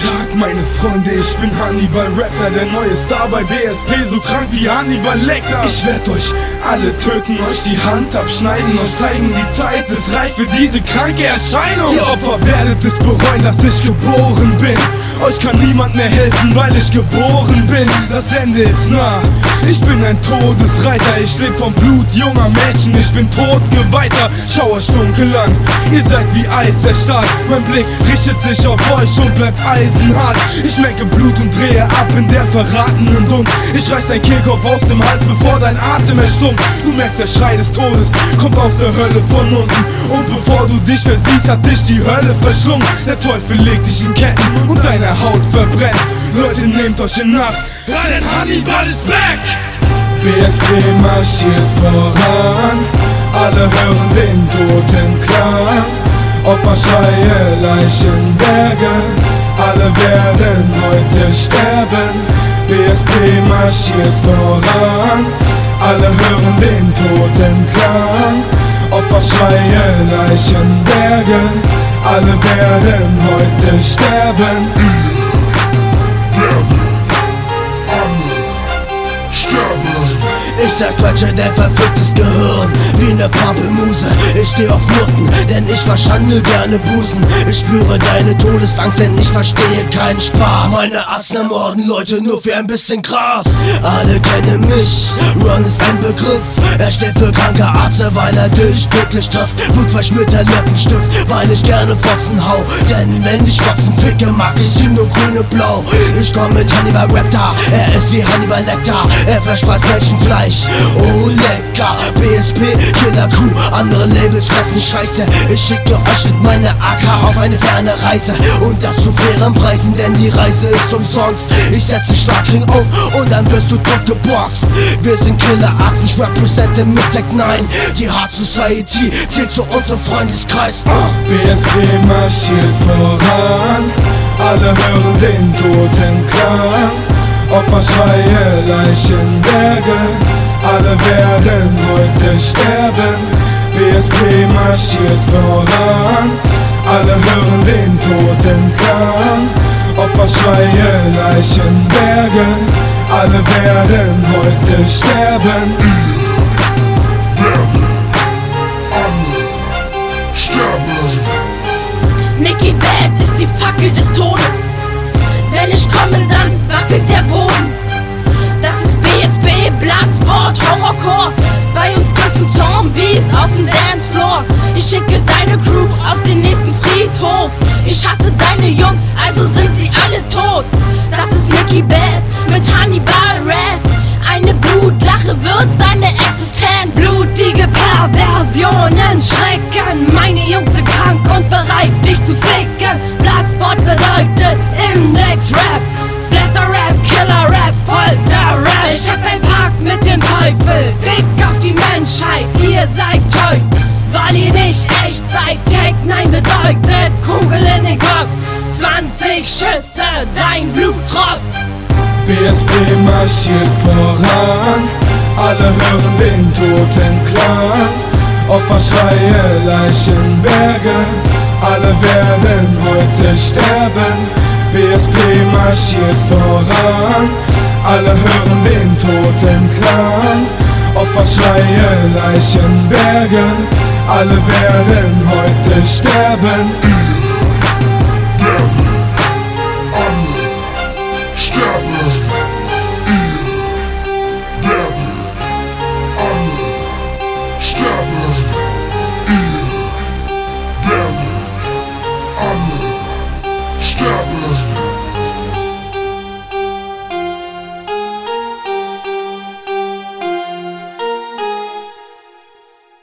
Tag, meine Freunde, ich bin Hannibal Raptor, der neue Star bei BSP, so krank wie Hannibal Lecter. Ich werd euch alle töten, euch die Hand abschneiden, euch zeigen, die Zeit ist reif für diese kranke Erscheinung. Ihr Opfer werdet es bereuen, dass ich geboren bin. Euch kann niemand mehr helfen, weil ich geboren bin. Das Ende ist nah, ich bin ein Todesreiter. Ich leb vom Blut junger Menschen, ich bin Todgeweihter. Schau euch dunkel an, ihr seid wie Eis erstarrt. Mein Blick richtet sich auf euch und bleibt eisenhart. Ich mecke Blut und drehe ab in der verratenen Dunst. Ich reiß dein Kehlkopf aus dem Hals, bevor dein Atem erstummt. Du merkst, der Schrei des Todes kommt aus der Hölle von unten. Und bevor du dich versiehst, hat dich die Hölle verschlungen. Der Teufel legt dich in Ketten und deine Haut verbrennt. Leute, nehmt euch in Acht, denn Hannibal ist back! BSP marschiert voran, alle hören den Totenklang. Opferschreie, Leichenberge, alle werden heute sterben. BSP marschiert voran, alle hören den Totenklang. Opferschreie, Leichenberge, alle werden heute sterben. Ich zerquetsche dein verficktes Gehirn wie ne Pampelmuse. Ich steh auf Nutten, denn ich verschandel gerne Busen. Ich spüre deine Todesangst, denn ich verstehe keinen Spaß. Meine Arzten morden Leute nur für ein bisschen Gras. Alle kennen mich, Ron ist ein Begriff. Er steht für kranke Arzt, weil er dich tödlich trifft. Blutverschmierter Lippenstift, weil ich gerne Fotzen hau. Denn wenn ich Fotzen ficke, mag ich sie nur grüne-blau. Ich komm mit Hannibal Raptor, er ist wie Hannibal Lecter. Er verspeist Menschenfleisch, oh lecker. BSP, Killer Crew, andere Labels fressen Scheiße. Ich schicke euch mit meiner AK auf eine ferne Reise. Und das zu fairen Preisen, denn die Reise ist umsonst. Ich setze Schlagring auf und dann wirst du tot geboxt. Wir sind Killer Arzt, ich represente Mr. 9. Die Hard Society zählt zu unserem Freundeskreis. BSP marschiert voran, alle hören den Totenklang. Opferschreie, Leichenberge, alle werden heute sterben. BSP marschiert voran, alle hören den Totenklang. Opferschreie, Leichenberge, alle werden heute sterben. Nicky Bad ist die Fackel des Todes. Wenn ich komme, dann wackelt der Boden. Das ist BSP, Bloodsport, Horrorcore. Bei uns tanzen Zombies auf dem Dancefloor. Ich schicke deine Crew auf den nächsten Friedhof. Ich hasse deine Jungs, also sind sie alle tot. Das ist Nicky Bad mit Hannibal Rap. Eine Blutlache wird deine Existenz. Blutige Perversionen schrecken. Meine Jungs sind krank und bereit, dich zu ficken. Bloodsport bedeutet Index-Rap, Splatter-Rap, Killer-Rap, Folter-Rap. Ich hab ein Pakt mit dem Teufel, Fick auf die Menschheit, ihr seid Choice. Weil ihr nicht echt seid, Tag 9 bedeutet Kugel in den Kopf. 20 Schüsse, dein Blut tropft. BSP marschiert voran, alle hören den Totenklang. Opferschreie, Leichenberge, alle werden heute sterben. BSP marschiert voran, alle hören den Totenklang. Opferschreie, Leichenberge, alle werden heute sterben. Stop